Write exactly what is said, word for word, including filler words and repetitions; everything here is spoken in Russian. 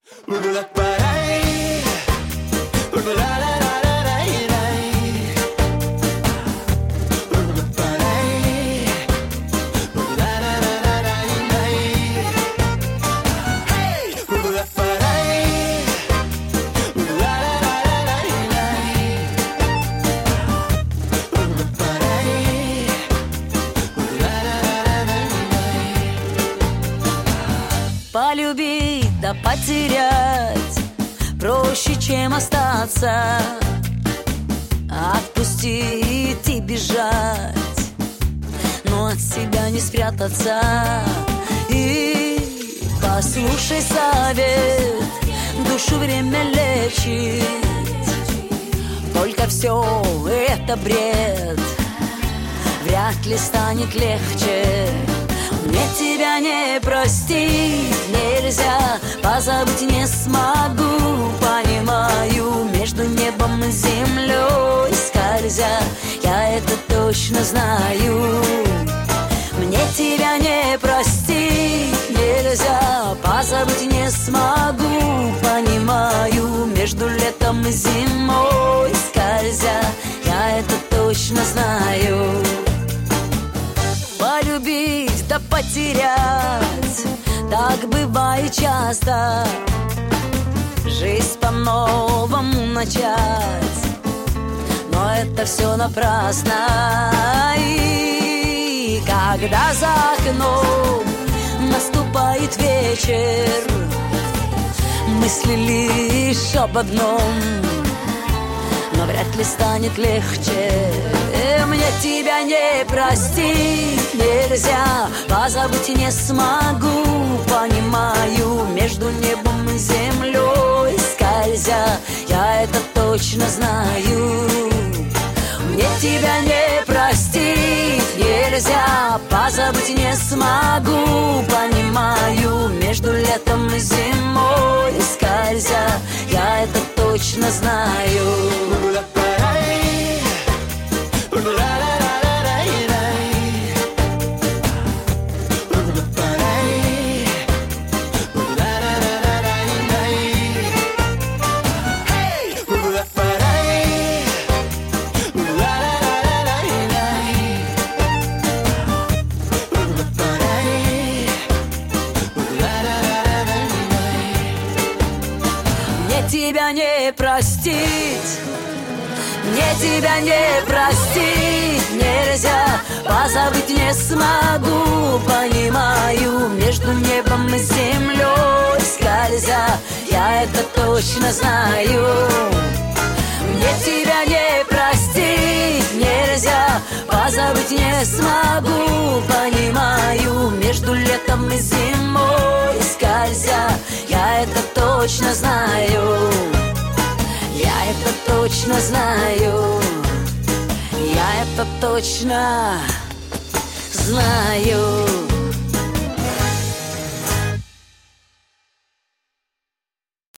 Полюбить да потерять проще, чем остаться. Отпустить и бежать, но от себя не спрятаться. И послушай совет, душу время лечит. Только все это бред, вряд ли станет легче. Мне тебя не простить нельзя, позабыть не смогу. Понимаю, между небом и землей скользя, я это точно знаю. Мне тебя не простить нельзя, позабыть не смогу. Понимаю, между летом и зимой скользя, я это точно знаю. Полюбить да потерять, так бывает часто. Жизнь по-новому начать, но это все напрасно. И когда за окном наступает вечер, мысли лишь об одном, но вряд ли станет легче. Мне тебя не простить нельзя, позабыть не смогу. Понимаю, между небом и землей скользя, я это точно знаю. Мне тебя не простить нельзя, позабыть не смогу. Понимаю, между летом и зимой скользя, я это точно знаю. Тебя не простить, мне тебя не простить нельзя, позабыть не смогу. Понимаю, между небом и землей скользя, я это точно знаю. Мне тебя не простить нельзя, позабыть не смогу. Понимаю, между летом и зимой скользя, я это точно знаю. Я это точно знаю. Я это точно знаю.